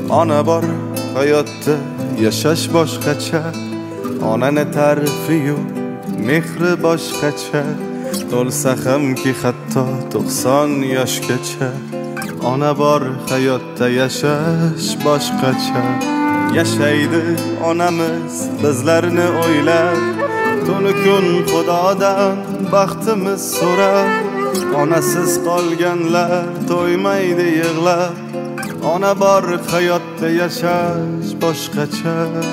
Ona bor hayotda yashash boshqacha, onani ta'rifi-yu mehri boshqacha. To'lsa hamki hatto 90 yoshgacha, ona bor hayotda yashash boshqacha. Yashaydi onamiz bizlarni o'ylab, tunu kun Xudodan baxtimiz so'rab. Onasiz qolganlar to'ymaydi yig'lab, ona bor hayotda yashash boshqacha.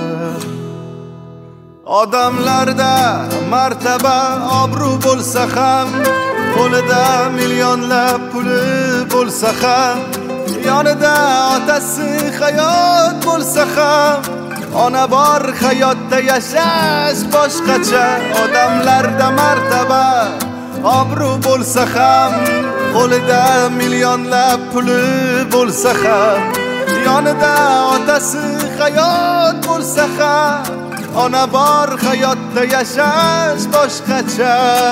Odamlarda martaba obro' bo'lsa ham, qo'lida millionlab puli bo'lsa ham, yonida otasi hayot bo'lsa ham, ona bor hayotda yashash boshqacha. Odamlarda martaba obro' bo'lsa ham, qo'lida millionlab puli bo'lsa ham, yonida otasi hayot bo'lsa ham, ona bor hayotda yashash boshqacha.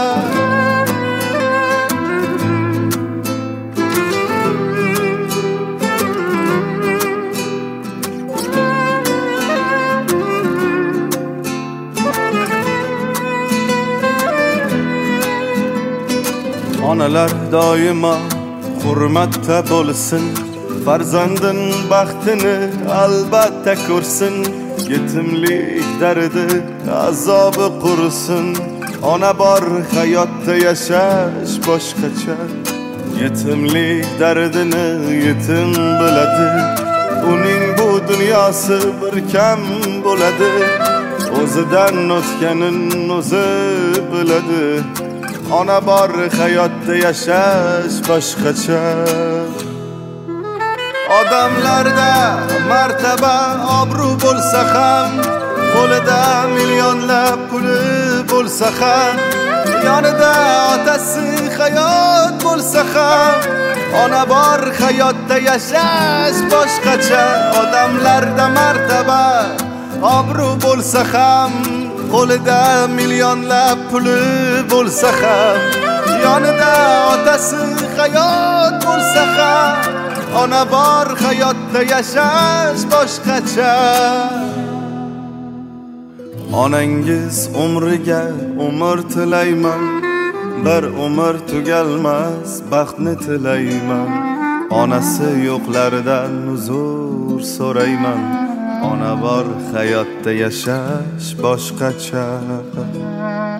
Onalar doimo hurmatda bo'lsin, farzandin baxtini albatta ko'rsin. Yetimlik dardi azobi qursin, ona bor hayotda yashash boshqacha. Yetimlik dardini yetim biladi, uning bu dunyosi bir kam bo'ladi. O'zidan o'tganin o'zi biladi, ona bor hayotda yashash boshqacha. Odamlarda martaba obro' bo'lsa ham, qo'lida millionlab puli bo'lsa ham, yonida otasi hayot bo'lsa ham, ona bor hayotda yashash boshqacha. Odamlarda martaba obro' bo'lsa ham, qo'lida millionlab puli bo'lsa ham, yonida otasi hayot bo'lsa ham, ona bor hayotda yashash boshqacha. Onangiz umriga umr tilayman, bir umr tugalmas baxtni tilayman. Onasi yo'qlardan uzr so'rayman, ona bor hayotda yashash boshqacha.